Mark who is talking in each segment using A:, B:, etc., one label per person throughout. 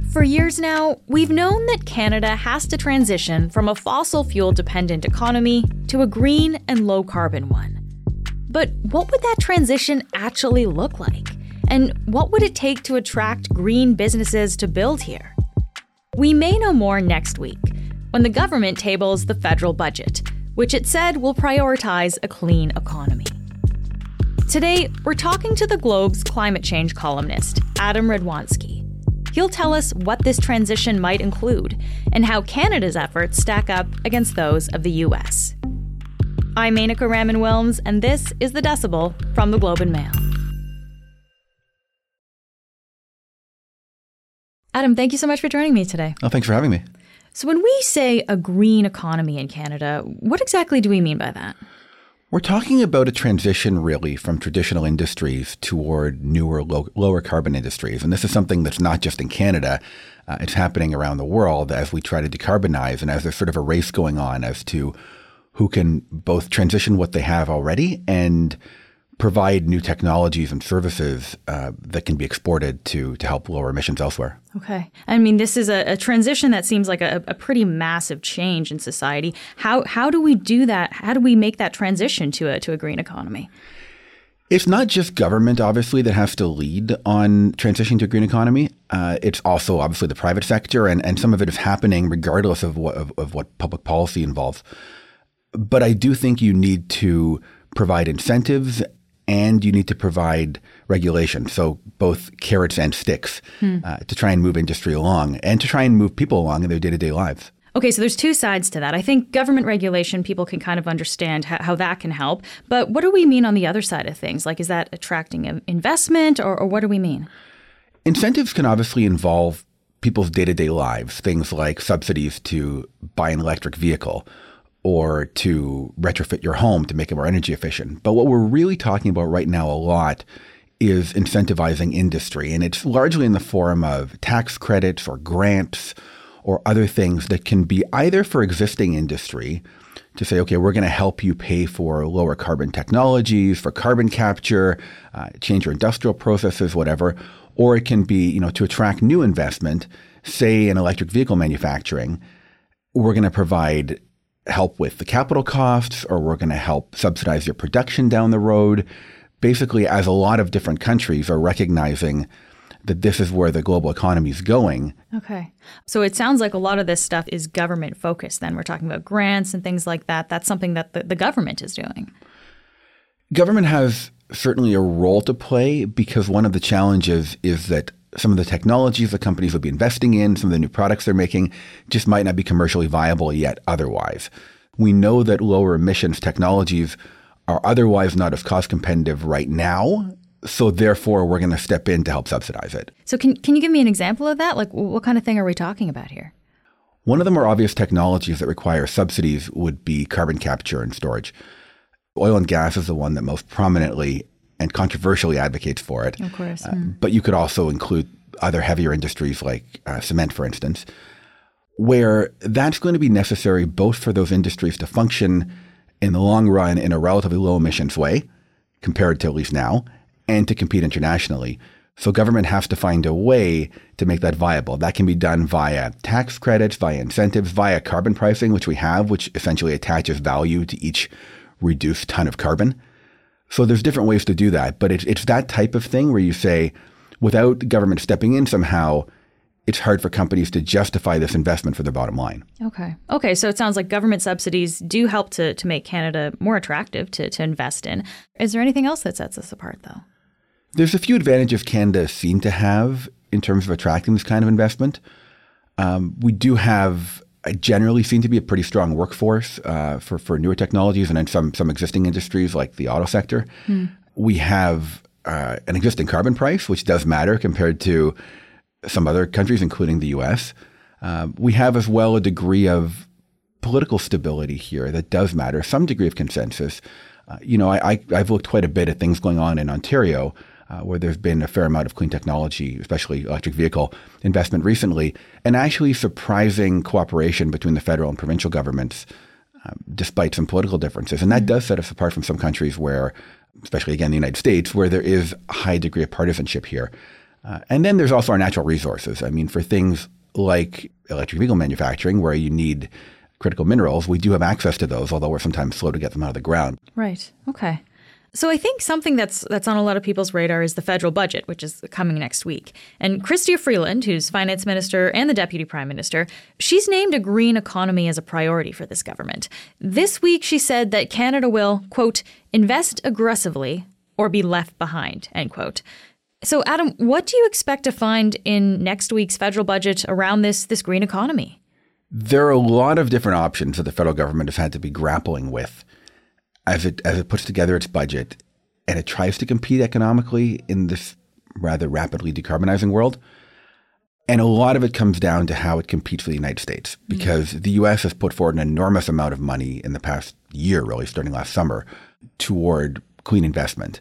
A: For years now, we've known that Canada has to transition from a fossil fuel-dependent economy to a green and low-carbon one. But what would that transition actually look like? And what would it take to attract green businesses to build here? We may know more next week, when the government tables the federal budget, which it said will prioritize a clean economy. Today, we're talking to the Globe's climate change columnist, Adam Radwanski. He'll tell us what this transition might include and how Canada's efforts stack up against those of the US. I'm Menaka Raman-Wilms, and this is The Decibel from the Globe and Mail. Adam, thank you so much for joining me today.
B: Oh, thanks for having me.
A: So when we say a green economy in Canada, what exactly do we mean by that?
B: We're talking about a transition, really, from traditional industries toward newer, lower carbon industries. And this is something that's not just in Canada. It's happening around the world as we try to decarbonize and as there's sort of a race going on as to who can both transition what they have already and provide new technologies and services that can be exported to help lower emissions elsewhere.
A: Okay. I mean, this is a transition that seems like a pretty massive change in society. How do we do that? How do we make that transition to a green economy?
B: It's not just government, obviously, that has to lead on transitioning to a green economy. It's also, obviously, the private sector, and some of it is happening regardless of what public policy involves. But I do think you need to provide incentives and you need to provide regulation, so both carrots and sticks, to try and move industry along and to try and move people along in their day-to-day lives.
A: Okay, so there's two sides to that. I think government regulation, people can kind of understand how that can help. But what do we mean on the other side of things? Like, is that attracting investment or what do we mean?
B: Incentives can obviously involve people's day-to-day lives, things like subsidies to buy an electric vehicle or to retrofit your home to make it more energy efficient. But what we're really talking about right now a lot is incentivizing industry. And it's largely in the form of tax credits or grants or other things that can be either for existing industry to say, okay, we're going to help you pay for lower carbon technologies, for carbon capture, change your industrial processes, whatever. Or it can be, to attract new investment, say in electric vehicle manufacturing. We're going to provide help with the capital costs, or we're going to help subsidize your production down the road. Basically, as a lot of different countries are recognizing that this is where the global economy is going.
A: Okay. So it sounds like a lot of this stuff is government focused then. We're talking about grants and things like that. That's something that the government is doing.
B: Government has certainly a role to play because one of the challenges is that some of the technologies that companies will be investing in, some of the new products they're making, just might not be commercially viable yet otherwise. We know that lower emissions technologies are otherwise not as cost competitive right now, so therefore we're going to step in to help subsidize it.
A: So can you give me an example of that? Like, what kind of thing are we talking about here?
B: One of the more obvious technologies that require subsidies would be carbon capture and storage. Oil and gas is the one that most prominently and controversially advocates for it.
A: Of course.
B: But you could also include other heavier industries like cement, for instance, where that's going to be necessary both for those industries to function in the long run in a relatively low emissions way, compared to at least now, and to compete internationally. So government has to find a way to make that viable. That can be done via tax credits, via incentives, via carbon pricing, which we have, which essentially attaches value to each reduced ton of carbon. So there's different ways to do that, but it's that type of thing where you say, without government stepping in somehow, it's hard for companies to justify this investment for their bottom line.
A: Okay. So it sounds like government subsidies do help to make Canada more attractive to invest in. Is there anything else that sets us apart, though?
B: There's a few advantages Canada seemed to have in terms of attracting this kind of investment. We do have generally seem to be a pretty strong workforce for newer technologies and in some existing industries like the auto sector. We have an existing carbon price, which does matter compared to some other countries, including the US. We have as well a degree of political stability here that does matter, some degree of consensus. I've looked quite a bit at things going on in Ontario, where there's been a fair amount of clean technology, especially electric vehicle investment recently, and actually surprising cooperation between the federal and provincial governments, despite some political differences. And that does set us apart from some countries where, especially again, the United States, where there is a high degree of partisanship here. And then there's also our natural resources. I mean, for things like electric vehicle manufacturing, where you need critical minerals, we do have access to those, although we're sometimes slow to get them out of the ground.
A: Right. Okay. So I think something that's on a lot of people's radar is the federal budget, which is coming next week. And Chrystia Freeland, who's finance minister and the deputy prime minister, she's named a green economy as a priority for this government. This week, she said that Canada will, quote, invest aggressively or be left behind, end quote. So, Adam, what do you expect to find in next week's federal budget around this green economy?
B: There are a lot of different options that the federal government has had to be grappling with as it puts together its budget and it tries to compete economically in this rather rapidly decarbonizing world. And a lot of it comes down to how it competes for the United States, because the U.S. has put forward an enormous amount of money in the past year, really, starting last summer, toward clean investment.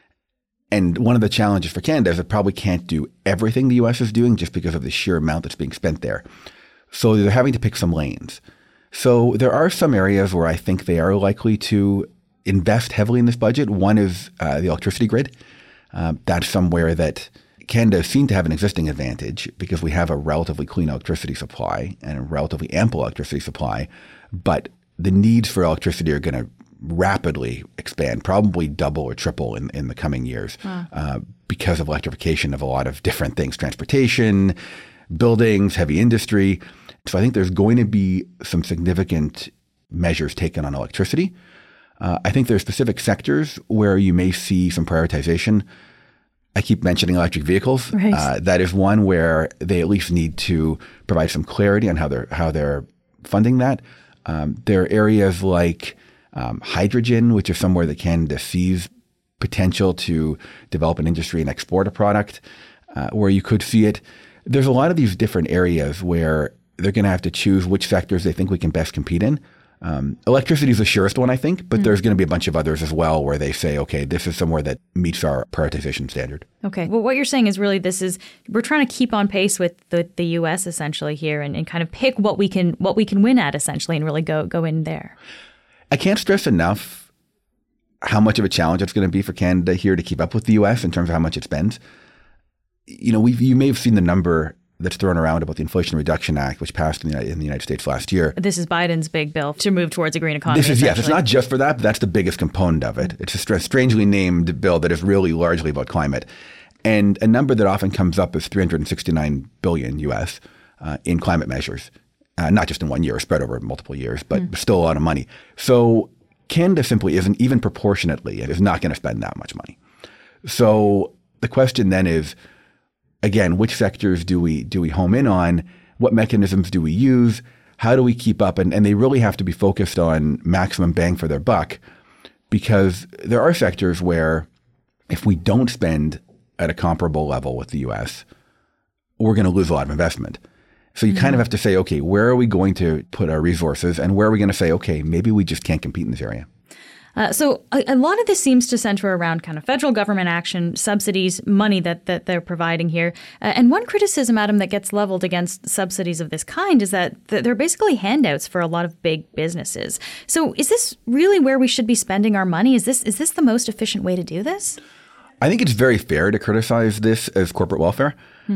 B: And one of the challenges for Canada is it probably can't do everything the U.S. is doing just because of the sheer amount that's being spent there. So they're having to pick some lanes. So there are some areas where I think they are likely to invest heavily in this budget. One is the electricity grid. That's somewhere that Canada seems to have an existing advantage because we have a relatively clean electricity supply and a relatively ample electricity supply. But the needs for electricity are going to rapidly expand, probably double or triple in the coming years because of electrification of a lot of different things, transportation, buildings, heavy industry. So I think there's going to be some significant measures taken on electricity. I think there are specific sectors where you may see some prioritization. I keep mentioning electric vehicles.
A: Right.
B: That is one where they at least need to provide some clarity on how they're funding that. There are areas like hydrogen, which is somewhere that Canada sees potential to develop an industry and export a product, where you could see it. There's a lot of these different areas where they're going to have to choose which sectors they think we can best compete in. Electricity is the surest one, I think, but there's going to be a bunch of others as well where they say, okay, this is somewhere that meets our prioritization standard.
A: Okay. Well, what you're saying is really we're trying to keep on pace with the U.S. essentially here and kind of pick what we can win at essentially and really go in there.
B: I can't stress enough how much of a challenge it's going to be for Canada here to keep up with the U.S. in terms of how much it spends. You know, you may have seen the number that's thrown around about the Inflation Reduction Act, which passed in the United States last year.
A: This is Biden's big bill to move towards a green economy.
B: Yes, it's not just for that, but that's the biggest component of it. It's a strangely named bill that is really largely about climate. And a number that often comes up is $369 billion US in climate measures, not just in 1 year, spread over multiple years, but still a lot of money. So Canada simply isn't, even proportionately, is not going to spend that much money. So the question then is, again, which sectors do we home in on? What mechanisms do we use? How do we keep up? And they really have to be focused on maximum bang for their buck, because there are sectors where if we don't spend at a comparable level with the U.S., we're going to lose a lot of investment. So you kind of have to say, okay, where are we going to put our resources, and where are we going to say, okay, maybe we just can't compete in this area?
A: So a lot of this seems to center around kind of federal government action, subsidies, money that they're providing here. And one criticism, Adam, that gets leveled against subsidies of this kind is that they're basically handouts for a lot of big businesses. So is this really where we should be spending our money? Is this the most efficient way to do this?
B: I think it's very fair to criticize this as corporate welfare.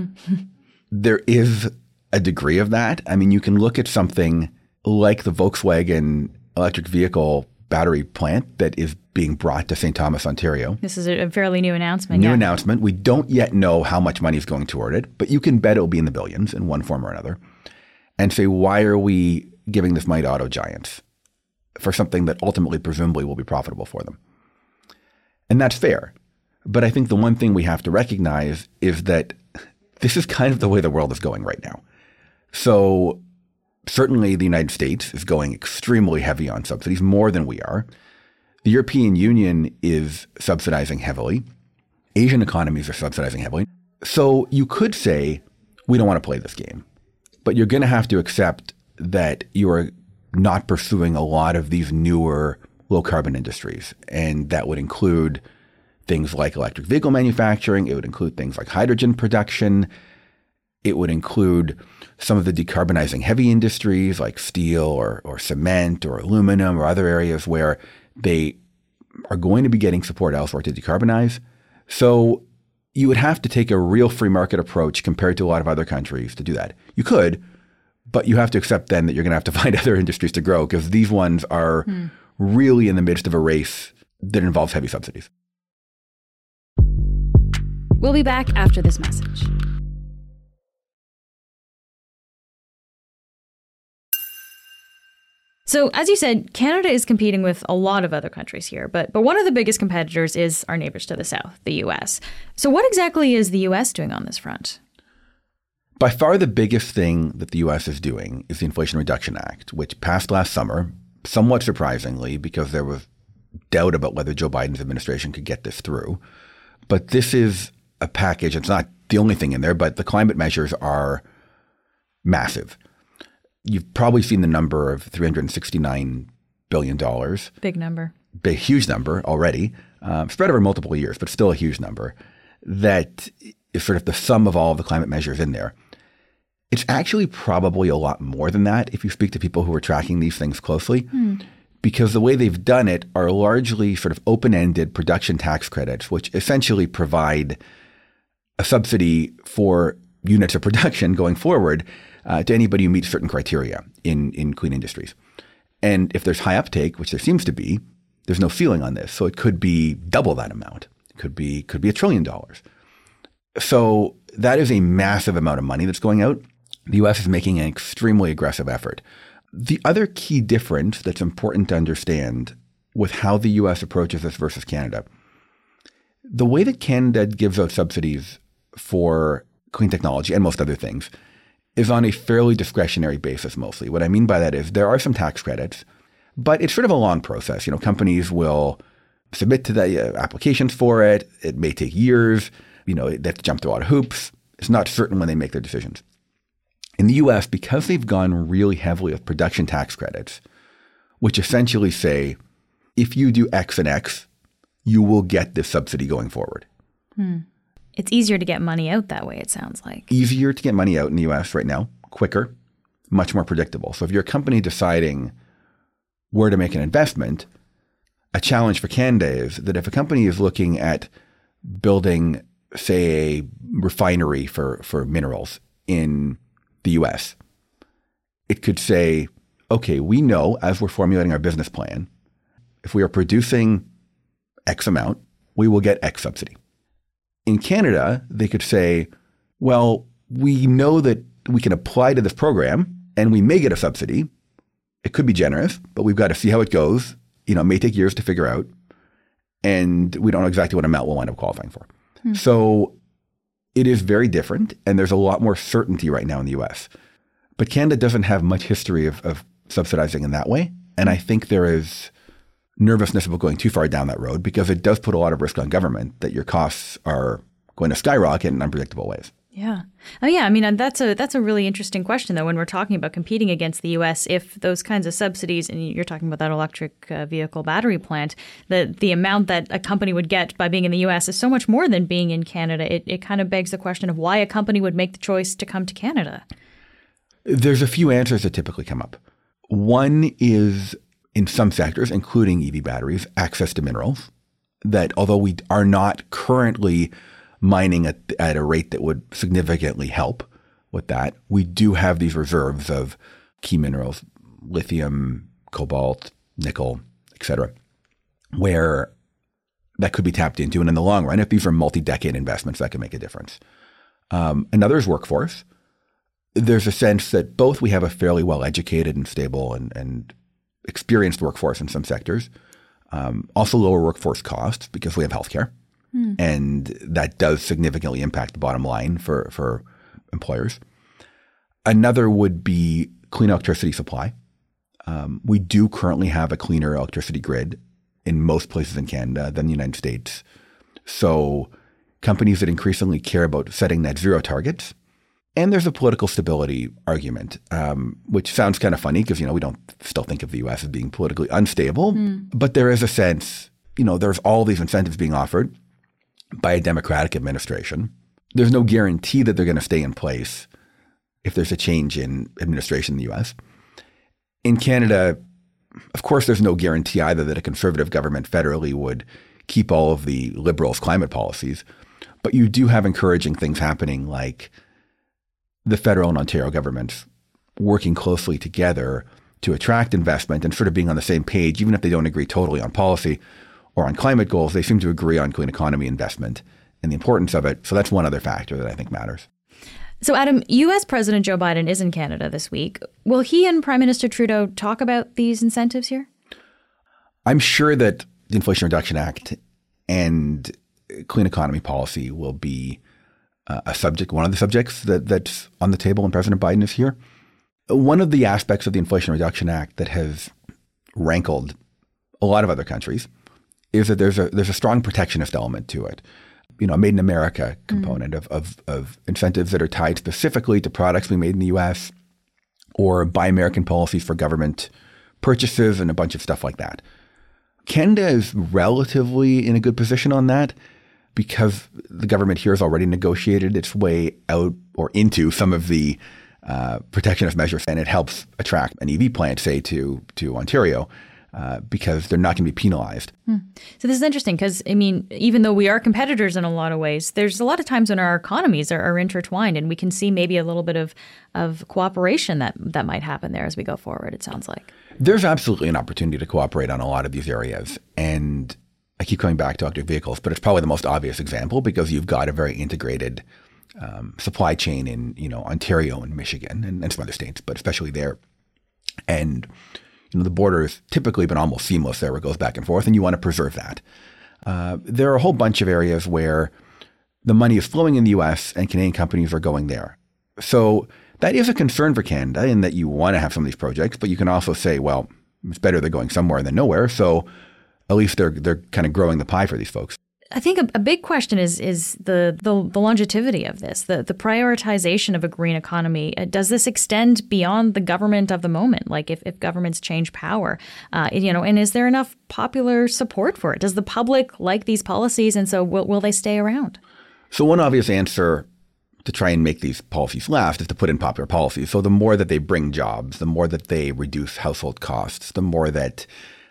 B: There is a degree of that. I mean, you can look at something like the Volkswagen electric vehicle battery plant that is being brought to St. Thomas, Ontario.
A: This is a fairly new announcement.
B: New announcement. We don't yet know how much money is going toward it, but you can bet it'll be in the billions in one form or another. And say, why are we giving this money to auto giants for something that ultimately, presumably, will be profitable for them? And that's fair. But I think the one thing we have to recognize is that this is kind of the way the world is going right now. So certainly the United States is going extremely heavy on subsidies, more than we are. The European Union is subsidizing heavily. Asian economies are subsidizing heavily. So you could say, we don't want to play this game. But you're going to have to accept that you are not pursuing a lot of these newer low-carbon industries. And that would include things like electric vehicle manufacturing. It would include things like hydrogen production. It would include some of the decarbonizing heavy industries like steel or cement or aluminum or other areas where they are going to be getting support elsewhere to decarbonize. So you would have to take a real free market approach compared to a lot of other countries to do that. You could, but you have to accept then that you're going to have to find other industries to grow because these ones are really in the midst of a race that involves heavy subsidies.
A: We'll be back after this message. So, as you said, Canada is competing with a lot of other countries here, but one of the biggest competitors is our neighbors to the south, the U.S. So what exactly is the U.S. doing on this front?
B: By far the biggest thing that the U.S. is doing is the Inflation Reduction Act, which passed last summer, somewhat surprisingly, because there was doubt about whether Joe Biden's administration could get this through. But this is a package. It's not the only thing in there, but the climate measures are massive. You've probably seen the number of $369 billion.
A: Big number.
B: Big, huge number already, spread over multiple years, but still a huge number. That is sort of the sum of all of the climate measures in there. It's actually probably a lot more than that if you speak to people who are tracking these things closely, because the way they've done it are largely sort of open-ended production tax credits, which essentially provide a subsidy for units of production going forward to anybody who meets certain criteria in clean industries. And if there's high uptake, which there seems to be, there's no ceiling on this. So it could be double that amount. It could be $1 trillion. So that is a massive amount of money that's going out. The U.S. is making an extremely aggressive effort. The other key difference that's important to understand with how the U.S. approaches this versus Canada, the way that Canada gives out subsidies for clean technology and most other things is on a fairly discretionary basis mostly. What I mean by that is there are some tax credits, but it's sort of a long process. Companies will submit to the applications for it. It may take years. They have to jump through a lot of hoops. It's not certain when they make their decisions. In the U.S., because they've gone really heavily with production tax credits, which essentially say, if you do X and X, you will get this subsidy going forward.
A: It's easier to get money out that way, it sounds like.
B: Easier to get money out in the U.S. right now, quicker, much more predictable. So if you're a company deciding where to make an investment, a challenge for Canada is that if a company is looking at building, say, a refinery for minerals in the U.S., it could say, okay, we know as we're formulating our business plan, if we are producing X amount, we will get X subsidy. In Canada, they could say, well, we know that we can apply to this program and we may get a subsidy. It could be generous, but we've got to see how it goes. It may take years to figure out. And we don't know exactly what amount we'll wind up qualifying for. So it is very different. And there's a lot more certainty right now in the U.S. But Canada doesn't have much history of subsidizing in that way. And I think there is nervousness about going too far down that road because it does put a lot of risk on government that your costs are going to skyrocket in unpredictable ways.
A: Yeah. Oh, yeah. I mean, that's a really interesting question, though, when we're talking about competing against the U.S. If those kinds of subsidies, and you're talking about that electric vehicle battery plant, the amount that a company would get by being in the U.S. is so much more than being in Canada. It kind of begs the question of why a company would make the choice to come to Canada. There's
B: a few answers that typically come up. One is, in some sectors, including EV batteries, access to minerals that, although we are not currently mining at a rate that would significantly help with that, we do have these reserves of key minerals, lithium, cobalt, nickel, et cetera, where that could be tapped into. And in the long run, if these are multi-decade investments, that can make a difference. Another is workforce. There's a sense that both we have a fairly well-educated and stable and experienced workforce in some sectors, also lower workforce costs because we have healthcare. And that does significantly impact the bottom line for employers. Another would be clean electricity supply. We do currently have a cleaner electricity grid in most places in Canada than the United States. So companies that increasingly care about setting net zero targets. And there's a political stability argument, which sounds kind of funny because, we don't still think of the U.S. as being politically unstable. But there is a sense, there's all these incentives being offered by a Democratic administration. There's no guarantee that they're going to stay in place if there's a change in administration in the U.S. In Canada, of course, there's no guarantee either that a conservative government federally would keep all of the Liberals' climate policies. But you do have encouraging things happening, like the federal and Ontario governments working closely together to attract investment and sort of being on the same page, even if they don't agree totally on policy or on climate goals. They seem to agree on clean economy investment and the importance of it. So that's one other factor that I think matters.
A: So, Adam, U.S. President Joe Biden is in Canada this week. Will he and Prime Minister Trudeau talk about these incentives here?
B: I'm sure that the Inflation Reduction Act and clean economy policy will be a subject, one of the subjects that's on the table when President Biden is here. One of the aspects of the Inflation Reduction Act that has rankled a lot of other countries is that there's a strong protectionist element to it. You know, a Made in America component of incentives that are tied specifically to products being made in the U.S. or Buy American policies for government purchases and a bunch of stuff like that. Canada is relatively in a good position on that because the government here has already negotiated its way out or into some of the protectionist measures, and it helps attract an EV plant, say, to Ontario because they're not going to be penalized.
A: So this is interesting because, I mean, even though we are competitors in a lot of ways, there's a lot of times when our economies are intertwined, and we can see maybe a little bit of cooperation that might happen there as we go forward, it sounds like.
B: There's absolutely an opportunity to cooperate on a lot of these areas. And I keep coming back to electric vehicles, but it's probably the most obvious example because you've got a very integrated supply chain in, Ontario and Michigan and some other states, but especially there. And, the border has typically been almost seamless there where it goes back and forth, and you want to preserve that. There are a whole bunch of areas where the money is flowing in the U.S. and Canadian companies are going there. So that is a concern for Canada in that you want to have some of these projects, but you can also say, well, it's better they're going somewhere than nowhere. So at least they're kind of growing the pie for these folks.
A: I think a big question is the longevity of this, the prioritization of a green economy. Does this extend beyond the government of the moment? Like if governments change power, and is there enough popular support for it? Does the public like these policies? And so will they stay around?
B: So one obvious answer to try and make these policies last is to put in popular policies. So the more that they bring jobs, the more that they reduce household costs, the more that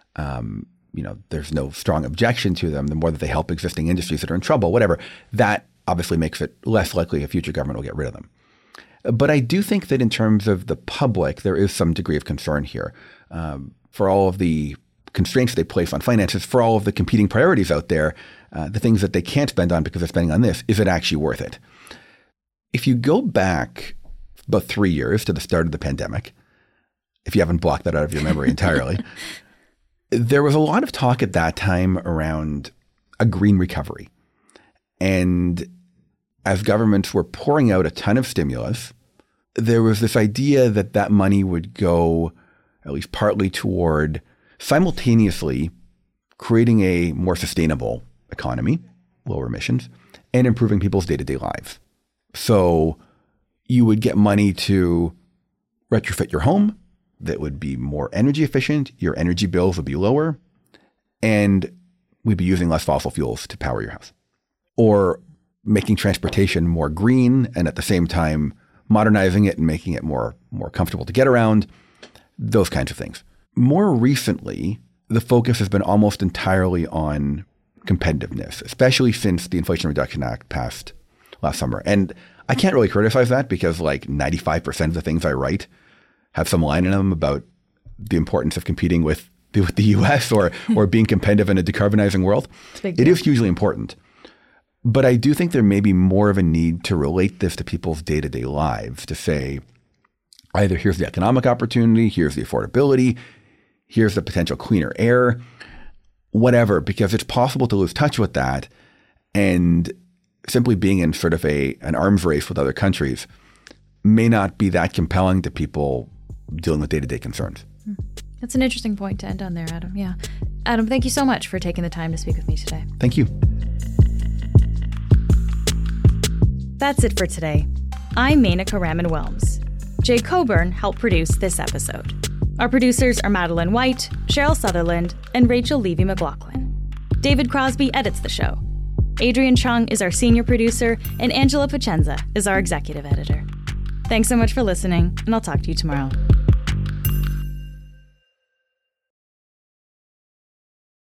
B: there's no strong objection to them, the more that they help existing industries that are in trouble, whatever, that obviously makes it less likely a future government will get rid of them. But I do think that in terms of the public, there is some degree of concern here for all of the constraints they place on finances, for all of the competing priorities out there, the things that they can't spend on because they're spending on this. Is it actually worth it? If you go back about 3 years to the start of the pandemic, if you haven't blocked that out of your memory entirely, there was a lot of talk at that time around a green recovery. And as governments were pouring out a ton of stimulus, there was this idea that money would go at least partly toward simultaneously creating a more sustainable economy, lower emissions, and improving people's day-to-day lives. So you would get money to retrofit your home that would be more energy efficient, your energy bills would be lower, and we'd be using less fossil fuels to power your house. Or making transportation more green and at the same time modernizing it and making it more comfortable to get around, those kinds of things. More recently, the focus has been almost entirely on competitiveness, especially since the Inflation Reduction Act passed last summer. And I can't really criticize that because like 95% of the things I write have some line in them about the importance of competing with the U.S. or being competitive in a decarbonizing world. It is hugely important. But I do think there may be more of a need to relate this to people's day-to-day lives, to say, either here's the economic opportunity, here's the affordability, here's the potential cleaner air, whatever, because it's possible to lose touch with that and simply being in sort of an arms race with other countries may not be that compelling to people dealing with day-to-day concerns.
A: That's an interesting point to end on there, Adam. Yeah. Adam, thank you so much for taking the time to speak with me today.
B: Thank you.
A: That's it for today. I'm Menaka Raman-Wilms. Jay Coburn helped produce this episode. Our producers are Madeline White, Cheryl Sutherland, and Rachel Levy-McLaughlin. David Crosby edits the show. Adrian Chung is our senior producer, and Angela Pacenza is our executive editor. Thanks so much for listening, and I'll talk to you tomorrow.